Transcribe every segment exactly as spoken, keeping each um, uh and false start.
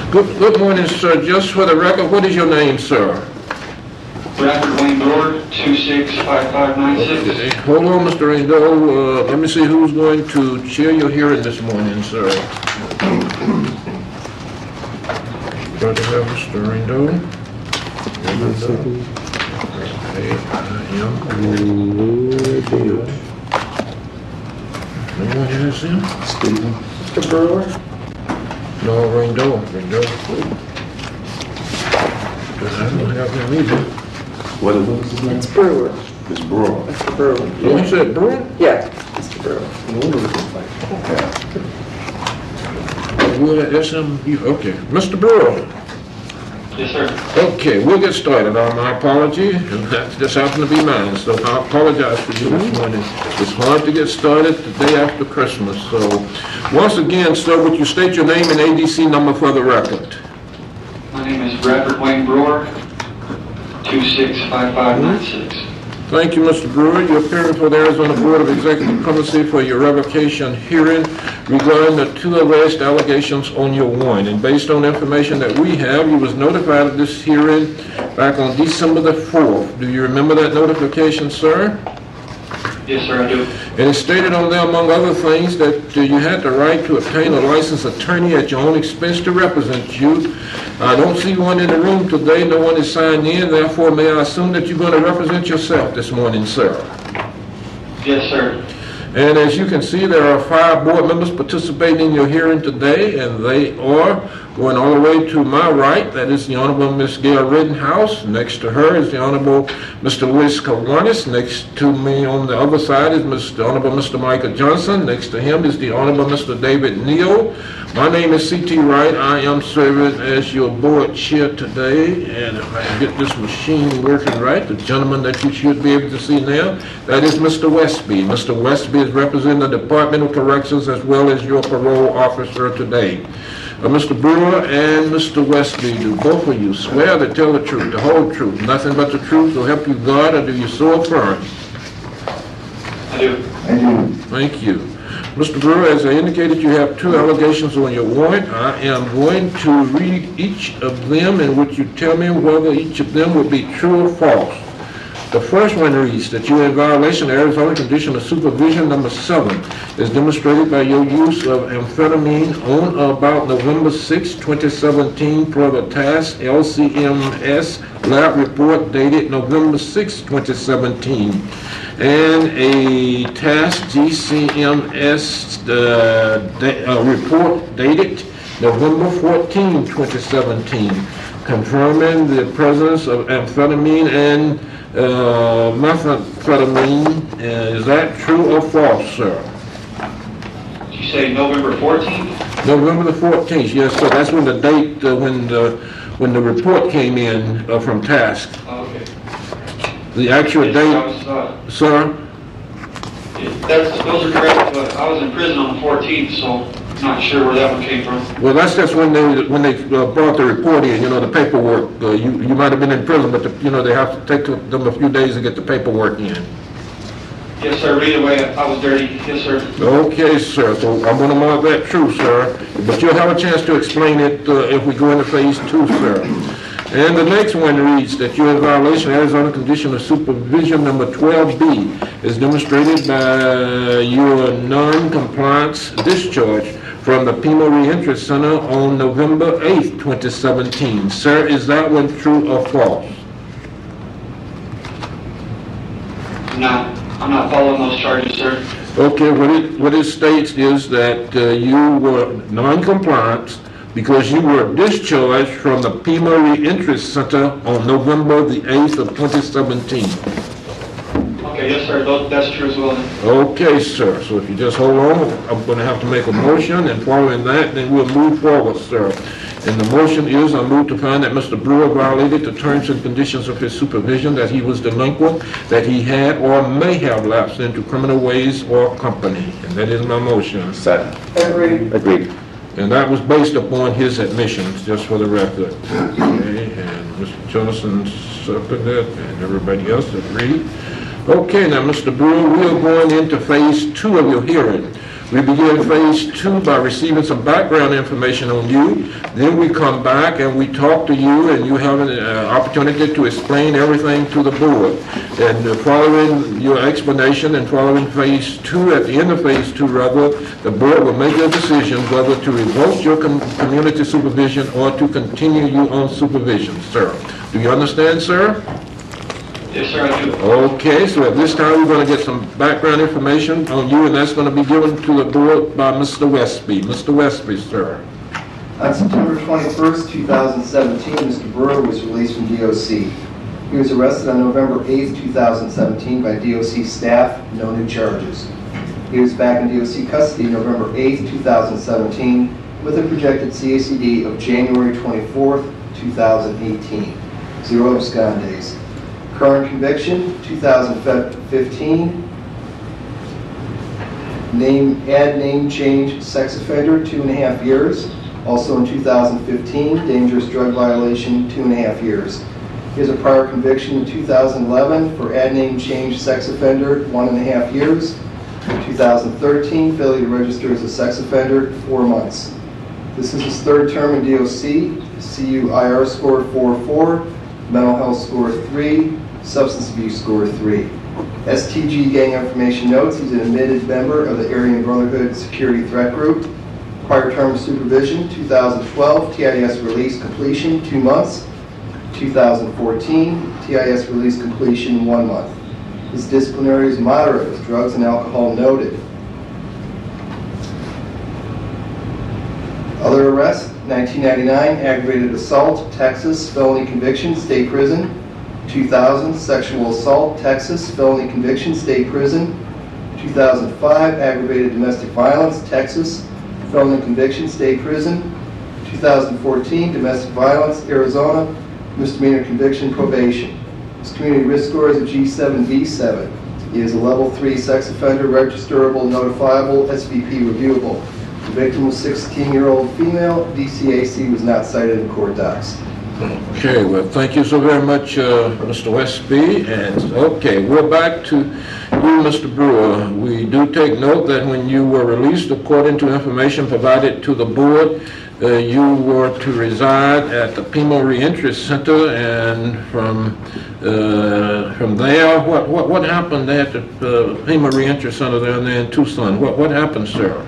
Good, good morning, sir. Just for the record, what is your name, sir? Bradford Wayne Brewer, two six five five nine six. Okay. Hold on, Mister Rindo. Uh, let me see who's going to chair your hearing this morning, sir. Got to have Mister Rindo. Okay, I am. Anyone has him? Stephen. Mister Brewer? No, Rindo. Rindo. I don't have him either. What is his name? It's Brewer. It's Brewer. Mister Brewer. Oh, you said Brewer? Yeah, Mister Brewer. Well, that's him. You- Okay, Mister Brewer. Yes, sir. Okay, we'll get started. Uh, my apology, that just happened to be mine, so I apologize for you this morning. It's hard to get started the day after Christmas, so once again, sir, would you state your name and A D C number for the record? My name is Bradford Wayne Brewer, two six five five nine six. Thank you, Mister Brewer. You're appearing for the Arizona Board of Executive Clemency for your revocation hearing regarding the two alleged allegations on your warrant. And based on information that we have, you was notified of this hearing back on December the fourth. Do you remember that notification, sir? Yes, sir, I do. And it stated on there, among other things, that uh, you had the right to obtain a licensed attorney at your own expense to represent you. I don't see one in the room today. No one is signed in. Therefore, may I assume that you're going to represent yourself this morning, sir? Yes, sir. And as you can see, there are five board members participating in your hearing today, and they are going all the way to my right. That is the Honorable Miss Gail Rittenhouse. Next to her is the Honorable Mister Luis Kiwanis. Next to me on the other side is Mister Honorable Mister Michael Johnson. Next to him is the Honorable Mister David Neal. My name is C T Wright. I am serving as your board chair today, and if I can get this machine working right, the gentleman that you should be able to see now, that is Mister Westby. Mister Westby is representing the Department of Corrections as well as your parole officer today. Uh, Mister Brewer and Mister Westby, do both of you swear to tell the truth, the whole truth, nothing but the truth, so help you God, or do you so affirm? I do. I do. Thank you. Mister Brewer, as I indicated, you have two allegations on your warrant. I am going to read each of them, and would you tell me whether each of them would be true or false? The first one reads that you are in violation of Arizona Condition of Supervision number seven, is demonstrated by your use of amphetamine on or about November sixth, twenty seventeen, per the task L C M S lab report dated November sixth, twenty seventeen, and a task G C M S uh, da uh, report dated November fourteenth, twenty seventeen, confirming the presence of amphetamine and uh, methamphetamine. Uh, is that true or false, sir? Did you say November fourteenth? November the fourteenth, yes, sir. That's when the date, uh, when the when the report came in uh, from task. Oh, okay. The actual Yes, date, I was, uh, sir? that's, those are correct, but I was in prison on the fourteenth, so I'm not sure where that one came from. Well, that's just when they when they uh, brought the report in. You know, the paperwork. Uh, you you might have been in prison, but the, you know they have to take them a few days to get the paperwork in. Yes, sir, read away. I was dirty. Yes, sir. Okay, sir. So I'm going to mark that true, sir. But you'll have a chance to explain it uh, if we go into phase two, sir. And the next one reads that you're in violation of Arizona Condition of Supervision number twelve B, is demonstrated by your non-compliance discharge from the Pima Reentry Center on November eighth, twenty seventeen. Sir, is that one true or false? I'm not, I'm not following those charges, sir. Okay, what it, what it states is that uh, you were non-compliant because you were discharged from the Pima Reentry Center on November the eighth of twenty seventeen. Okay, yes, sir, tho- that's true as well then. Okay, sir, so if you just hold on, I'm going to have to make a motion, and following that, then we'll move forward, sir. And the motion is, I move to find that Mister Brewer violated the terms and conditions of his supervision, that he was delinquent, that he had or may have lapsed into criminal ways or company. And that is my motion. Second. Agreed. Agreed. And that was based upon his admissions, just for the record. Okay, and Mister Johnson seconded, and everybody else agreed. Okay, now, Mister Brewer, we are going into phase two of your hearing. We begin phase two by receiving some background information on you. Then we come back and we talk to you, and you have an uh, opportunity to explain everything to the board. And uh, following your explanation and following phase two, at the end of phase two rather, the board will make a decision whether to revoke your com- community supervision or to continue you on supervision, sir. Do you understand, sir? Yes, sir, I do. Okay, so at this time, we're going to get some background information on you, and that's going to be given to the board by Mister Westby. Mister Westby, sir. On September twenty-first, two thousand seventeen, Mister Brewer was released from D O C. He was arrested on November eighth, two thousand seventeen by D O C staff, no new charges. He was back in D O C custody November eighth, two thousand seventeen, with a projected C A C D of January twenty-fourth, two thousand eighteen. Zero abscond days. Current conviction, two thousand fifteen. Name, add name change, sex offender, two and a half years. Also in two thousand fifteen, dangerous drug violation, two and a half years. He has a prior conviction in two thousand eleven for add name change, sex offender, one and a half years. In two thousand thirteen, failure to register as a sex offender, four months. This is his third term in D O C. C U I R score four four, mental health score three, substance abuse score three. S T G gang information notes, he's an admitted member of the Aryan Brotherhood Security Threat Group. Prior term of supervision, two thousand twelve, T I S release completion, two months. two thousand fourteen, T I S release completion, one month. His disciplinary is moderate, with drugs and alcohol noted. Other arrests, nineteen ninety-nine, aggravated assault, Texas, felony conviction, state prison. two thousand, sexual assault, Texas, felony conviction, state prison. two thousand five, aggravated domestic violence, Texas, felony conviction, state prison. two thousand fourteen, domestic violence, Arizona, misdemeanor conviction, probation. His community risk score is a G seven B seven. He is a level three sex offender, registerable, notifiable, S V P reviewable. The victim was sixteen-year-old female. D C A C was not cited in court docs. Okay, well, thank you so very much, uh, Mister Westby. And, okay, we're back to you, Mister Brewer. We do take note that when you were released, according to information provided to the board, uh, you were to reside at the Pima Reentry Center, and from uh, from there, what, what, what happened at the uh, Pima Reentry Center there and there in Tucson? What, what happened, sir?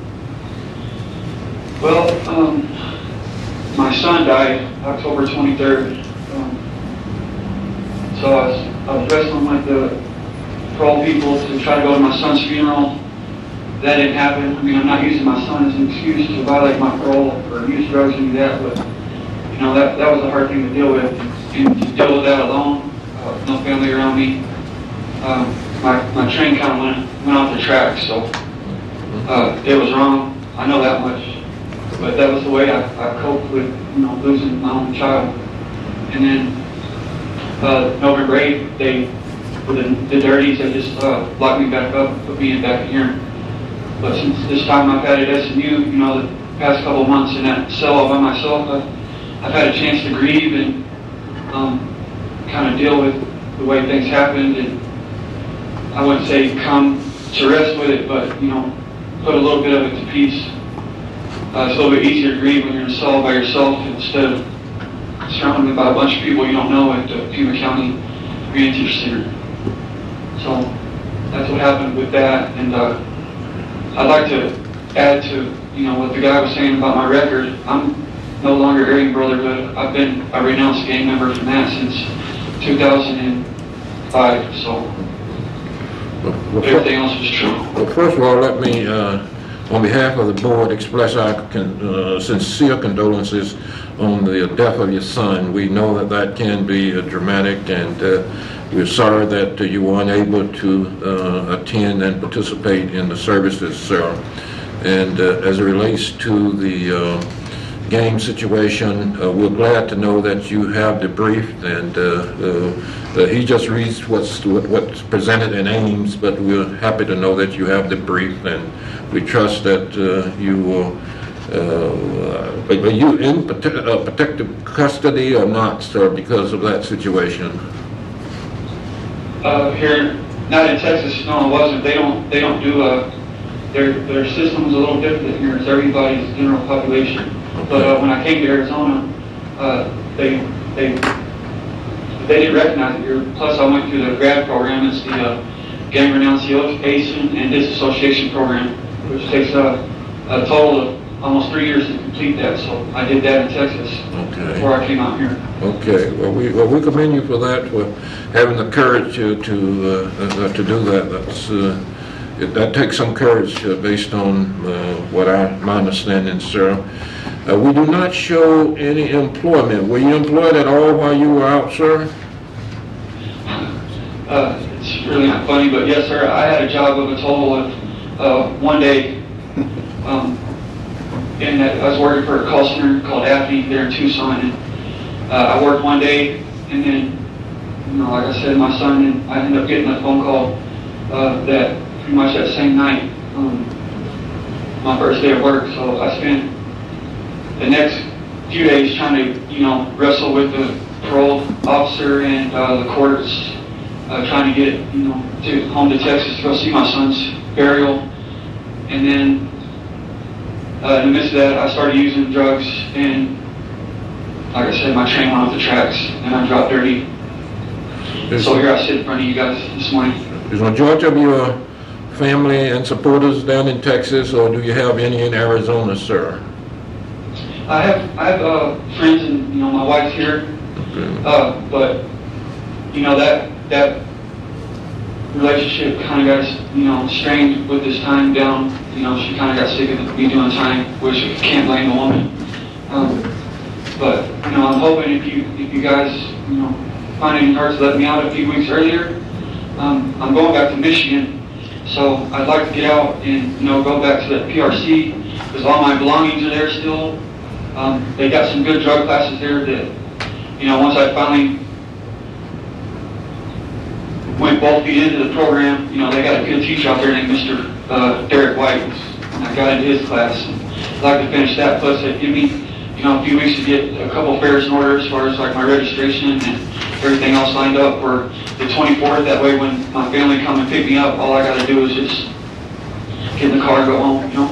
Well, um, my son died October twenty-third. Um, so I was, I was wrestling with the parole people to try to go to my son's funeral. That didn't happen. I mean, I'm not using my son as an excuse to violate my parole or use drugs or any of that, but, you know, that, that was a hard thing to deal with. And to deal with that alone, uh, no family around me, um, my, my train kind of went, went off the track, so uh, it was wrong. I know that much. But that was the way I, I coped with, you know, losing my own child. And then uh, November eighth, they, with the, the dirties, they just uh, locked me back up, put me in back here. But since this time I've had it at S M U, you know, the past couple of months in that cell all by myself, I've, I've had a chance to grieve and um, kind of deal with the way things happened. And I wouldn't say come to rest with it, but, you know, put a little bit of it to peace. Uh, it's a little bit easier to grieve when you're in a cell by yourself instead of surrounded by a bunch of people you don't know at the Pima County Reentry Center. So that's what happened with that. And uh, I'd like to add to, you know, what the guy was saying about my record. I'm no longer Aryan Brotherhood. I've been a renounced gang member from that since two thousand five. So Well, well, everything else was true. Well, first of all, let me, uh, on behalf of the board, express our con- uh, sincere condolences on the death of your son. We know that that can be uh, dramatic, and uh, we're sorry that uh, you were unable to uh, attend and participate in the services, sir. And uh, as it relates to the uh, game situation, uh, we're glad to know that you have debriefed, and uh, uh, uh, he just reads what's what's presented in Ames, but we're happy to know that you have debriefed, and we trust that uh, you will. Uh, are you in prote- uh, protective custody or not, sir, because of that situation? Uh, here, not in Texas, no, it wasn't. They don't, they don't do a their, their system is a little different here. It's everybody's general population. But uh, when I came to Arizona, uh, they, they, they didn't recognize it here. Plus I went through the grad program. It's the uh, Gang Renunciation and Disassociation Program, which takes uh, a total of almost three years to complete that. So I did that in Texas Okay. before I came out here. Okay, well, we, well, we commend you for that, for having the courage uh, to, uh, uh, to do that. That's, uh, it, that takes some courage uh, based on uh, what I, my understanding, sir. Uh, we do not show any employment. Were you employed at all while you were out, sir? Uh, it's really not funny, but yes, sir, I had a job of a total of uh, one day. Um, and I was working for a call center called Daphne there in Tucson. And uh, I worked one day, and then, you know, like I said, my son, and I ended up getting a phone call uh, that pretty much that same night, um, my first day of work. So I spent the next few days trying to, you know, wrestle with the parole officer and uh, the courts, uh, trying to get, you know, to home to Texas to go see my son's burial. And then uh, in the midst of that, I started using drugs, and like I said, my train went off the tracks, and I dropped dirty. Is, So here I sit in front of you guys this morning. is the majority of your family and supporters down in Texas, or do you have any in Arizona, sir? I have I have uh, friends, and you know, my wife's here, Okay. uh, but you know that that relationship kind of got, you know, strained with this time down. You know, she kind of got sick of me doing time, which I can't blame the woman. Um, but you know, I'm hoping if you if you guys, you know, find any hearts to let me out a few weeks earlier. Um, I'm going back to Michigan, so I'd like to get out and, you know, go back to that P R C because all my belongings are there still. Um, they got some good drug classes there that, you know, once I finally went both feet into the program, you know, they got a good teacher out there named Mister Uh, Derek White, and I got into his class. And I'd like to finish that, plus it give me, you know, a few weeks to get a couple of fairs in order as far as like my registration and everything else lined up for the twenty-fourth. That way when my family come and pick me up, all I got to do is just get in the car and go home, you know.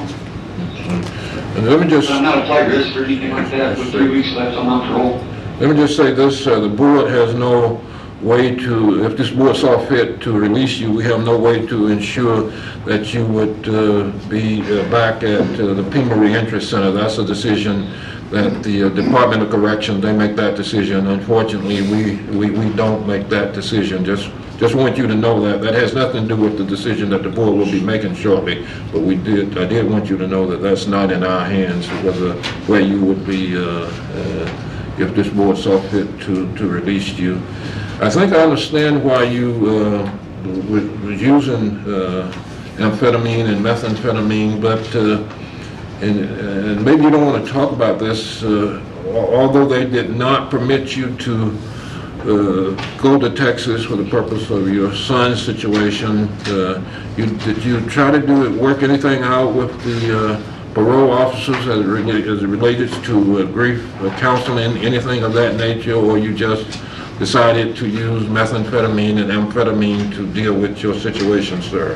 And let me just... But I'm not a flight risk or anything like that with three weeks left on my parole. Let me just say this, uh, the board has no way to, if this board saw fit to release you, we have no way to ensure that you would uh, be uh, back at uh, the Pima Reentry Center. That's a decision that the uh, Department of Correction, they make that decision. Unfortunately, we, we, we don't make that decision. Just just want you to know that. That has nothing to do with the decision that the board will be making shortly, but we did, I did want you to know that that's not in our hands, whether, where you would be uh, uh, if this board saw fit to, to release you. I think I understand why you uh, was using uh, amphetamine and methamphetamine, but uh, and, and maybe you don't want to talk about this, uh, although they did not permit you to uh, go to Texas for the purpose of your son's situation. Uh, you, did you try to do it, work anything out with the uh, parole officers as it, re- as it related to uh, grief uh, counseling, anything of that nature, or you just decided to use methamphetamine and amphetamine to deal with your situation, sir?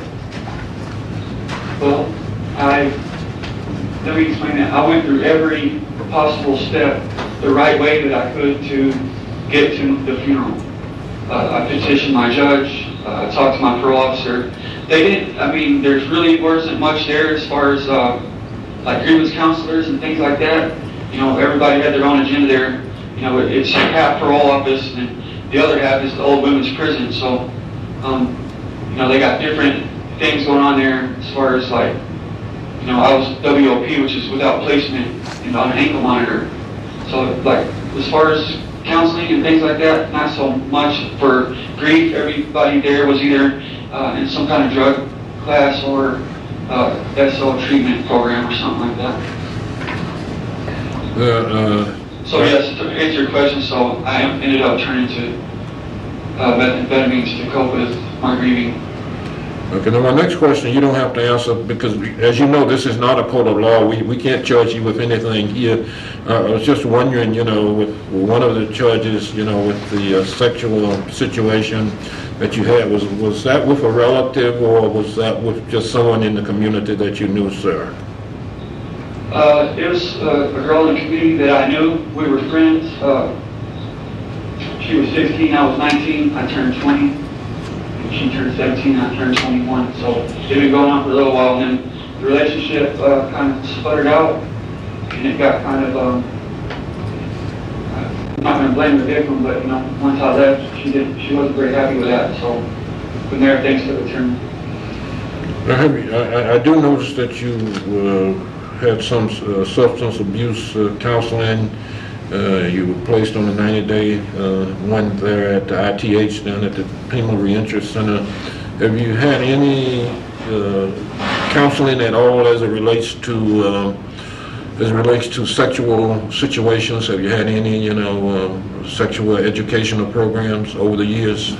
Well, I, let me explain that. I went through every possible step the right way that I could to get to the funeral. Uh, I petitioned my judge, uh, I talked to my parole officer. They didn't, I mean, there's really wasn't much there as far as uh, like grievance counselors and things like that. You know, everybody had their own agenda there. You know, it's half parole office and the other half is the old women's prison. So, um, you know, they got different things going on there as far as like, you know, I was W O P, which is without placement, and on an ankle monitor. So, like, as far as counseling and things like that, not so much. For grief, everybody there was either uh, in some kind of drug class or uh, S O treatment program or something like that. Uh, uh, So yes, to answer your question, so I ended up turning to uh, methamphetamines to cope with my grieving. Okay, now my next question, you don't have to answer, because as you know, this is not a court of law. We, we can't charge you with anything here. Uh, I was just wondering, you know, with one of the charges, you know, with the uh, sexual situation that you had, was, was that with a relative, or was that with just someone in the community that you knew, sir? Uh, it was uh, a girl in the community that I knew. We were friends. Uh, she was sixteen, I was nineteen, I turned twenty. And she turned seventeen, I turned twenty-one. So it had been going on for a little while, and then the relationship uh, kind of sputtered out, and it got kind of, um, I'm not going to blame the victim, but, you know, once I left, she didn't, she wasn't very happy with that. So from there, things took a turn. Now, have you, I, I do notice that you uh, had some uh, substance abuse uh, counseling. Uh, you were placed on a ninety-day uh, one there at the I T H down at the Pima Reentry Center. Have you had any uh, counseling at all as it relates to uh, as it relates to sexual situations? Have you had any, you know, um, sexual educational programs over the years?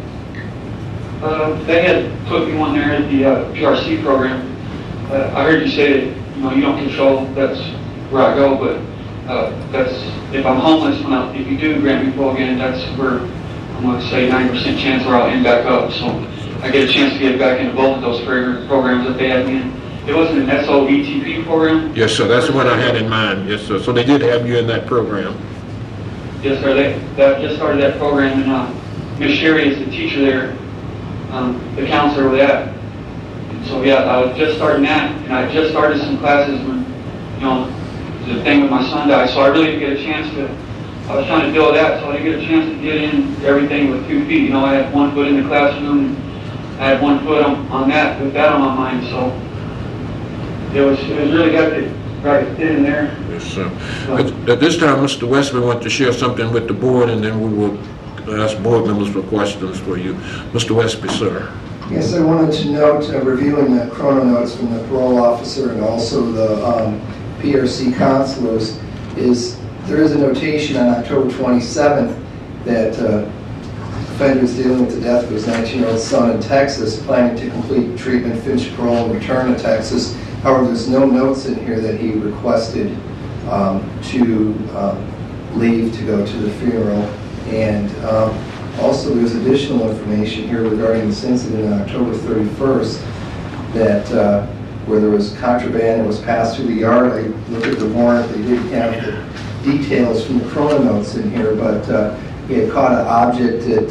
Uh, they had put me on there at the uh, P R C program. Uh, I heard you say that, you know, you don't control, that's where I go, but uh, that's, if I'm homeless, when I, if you do grant me parole again, that's where I'm going to say ninety percent chance where I'll end back up. So I get a chance to get back into both of those programs that they had me in. It wasn't an S O E T P program? Yes, sir, that's the one I had in mind. Yes, sir. So they did have you in that program? Yes, sir. They, they just started that program, and uh, Miss Sherry is the teacher there, um, the counselor with that. And so, yeah, I was just starting that, and I just started some classes when, you know, the thing with my son died. So I really didn't get a chance to, I was trying to build that, so I didn't get a chance to get in everything with two feet. You know, I had one foot in the classroom, and I had one foot on, on that, with that on my mind. So it was, it was really got to right in there. Yes, sir. At, at this time, Mister Westby wants to share something with the board, and then we will ask board members for questions for you. Mister Westby, sir. Yes, I wanted to note, uh, reviewing the chrono notes from the parole officer and also the um, P R C counselors, is there is a notation on October twenty-seventh that uh, offender is dealing with the death of his nineteen-year-old son in Texas, planning to complete treatment, finish parole, and return to Texas. However, there's no notes in here that he requested um, to um, leave to go to the funeral. And um, also there's additional information here regarding this incident on October thirty-first that uh, where there was contraband that was passed through the yard. I looked at the warrant, they didn't have the details from the chrono notes in here, but uh, he had caught an object that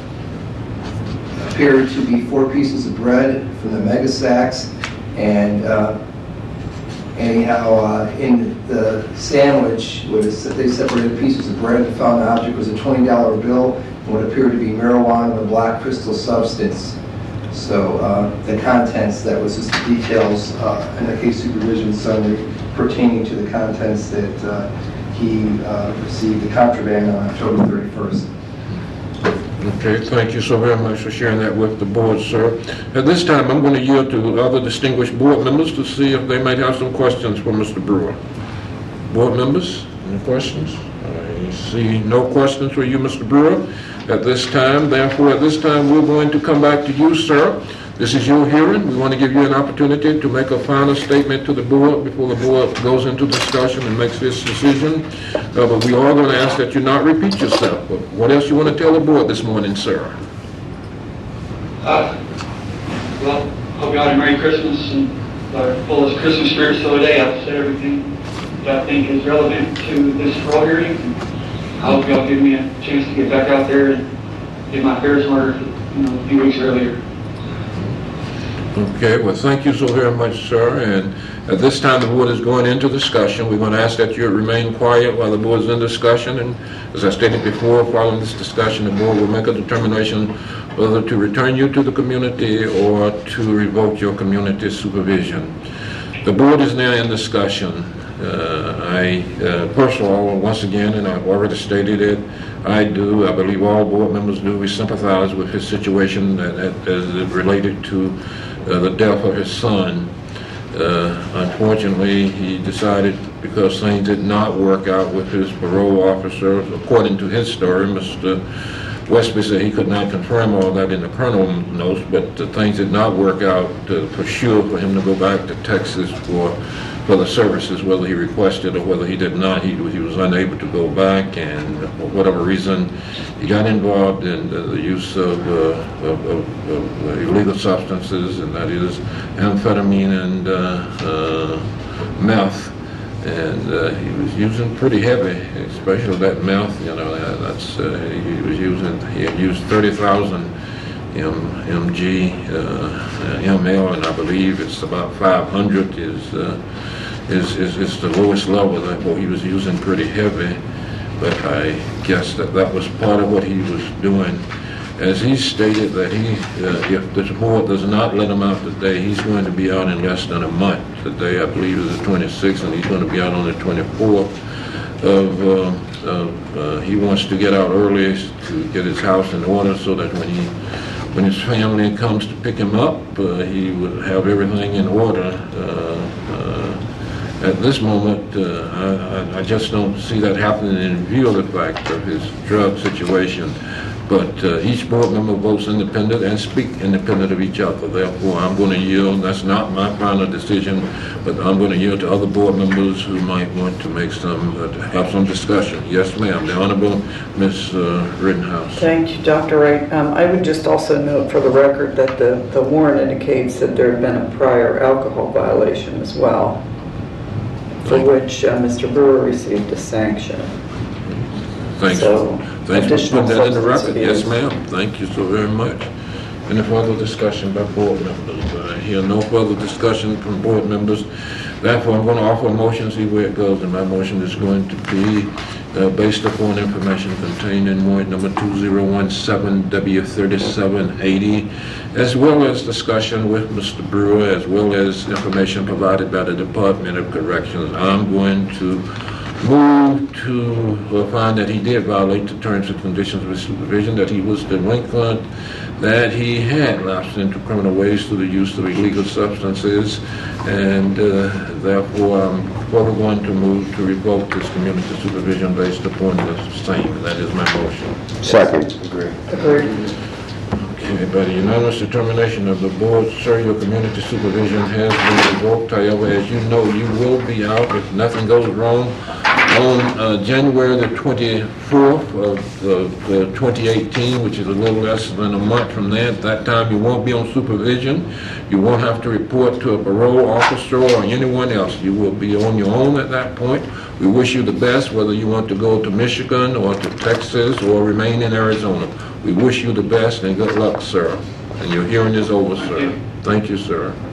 uh, appeared to be four pieces of bread from the mega sacks, and uh, anyhow, uh, in the sandwich, where they separated pieces of bread and found the object was a twenty dollar bill and what appeared to be marijuana and a black crystal substance. So uh, the contents, that was just the details uh, in the case supervision summary pertaining to the contents that uh, he uh, received the contraband on October thirty-first. Okay, thank you so very much for sharing that with the board, sir. At this time, I'm going to yield to other distinguished board members to see if they might have some questions for Mister Brewer. Board members, any questions? I see no questions for you, Mister Brewer. At this time, therefore, at this time, we're going to come back to you, sir. This is your hearing. We want to give you an opportunity to make a final statement to the board before the board goes into discussion and makes this decision. Uh, but we are going to ask that you not repeat yourself. But what else you want to tell the board this morning, sir? Uh, well, hope you all had a Merry Christmas and uh, full of Christmas spirit. So today I've said everything that I think is relevant to this parole hearing. I hope y'all give me a chance to get back out there and get my affairs in order, you know, a few weeks earlier. Okay, well, thank you so very much, sir. And at this time, the board is going into discussion. We're going to ask that you remain quiet while the board is in discussion. And as I stated before, following this discussion, the board will make a determination whether to return you to the community or to revoke your community supervision. The board is now in discussion. Uh, I, uh, first of all, once again, and I've already stated it, I do, I believe all board members do, we sympathize with his situation that, that, as it related to uh, the death of his son. Uh, unfortunately, he decided, because things did not work out with his parole officer, according to his story, Mister Westby said he could not confirm all that in the colonel notes, but the things did not work out uh, for sure for him to go back to Texas for for the services, whether he requested or whether he did not. He, he was unable to go back, and for whatever reason, he got involved in the, the use of, uh, of, of, of illegal substances, and that is amphetamine and uh, uh, meth. And uh, he was using pretty heavy, especially that meth. You know, uh, that's uh, he was using. He had used thirty thousand M G, uh, M L, and I believe it's about five hundred is, uh, is, is, is the lowest level that well, he was using pretty heavy, but I guess that that was part of what he was doing. As he stated that he, uh, if the board does not let him out today, he's going to be out in less than a month. Today, I believe, is the twenty-sixth, and he's going to be out on the twenty-fourth of, uh, of uh, he wants to get out early to get his house in order so that when he When his family comes to pick him up, uh, he would have everything in order. Uh, uh, at this moment, uh, I, I just don't see that happening in view of the fact of his drug situation. But uh, each board member votes independent and speak independent of each other. Therefore, I'm going to yield. That's not my final decision, but I'm going to yield to other board members who might want to make some, uh, to have some discussion. Yes, ma'am. The Honorable Miz Uh, Rittenhouse. Thank you, Doctor Wright. Um, I would just also note for the record that the, the warrant indicates that there had been a prior alcohol violation as well, for Thank you. which uh, Mister Brewer received a sanction. Thanks. So, Thanks for additional putting that in the substance record. Yes, abuse. ma'am. Thank you so very much. Any further discussion by board members? I hear no further discussion from board members. Therefore, I'm going to offer a motion, see where it goes, and my motion is going to be uh, based upon information contained in warrant number two zero one seven W thirty-seven eighty, as well as discussion with Mister Brewer, as well as information provided by the Department of Corrections. I'm going to move to uh, find that he did violate the terms and conditions of his supervision, that he was delinquent, that he had lapsed into criminal ways through the use of illegal substances, and uh, therefore I'm further going to move to revoke his community supervision based upon the same. That is my motion. Second. Agreed. Okay, by the unanimous determination of the board, sir, your community supervision has been revoked. However, as you know, you will be out if nothing goes wrong on uh, January the twenty-fourth of the, the twenty eighteen, which is a little less than a month from there. At that time, you won't be on supervision. You won't have to report to a parole officer or anyone else. You will be on your own at that point. We wish you the best, whether you want to go to Michigan or to Texas or remain in Arizona. We wish you the best and good luck, sir. And your hearing is over, sir. Thank you, sir.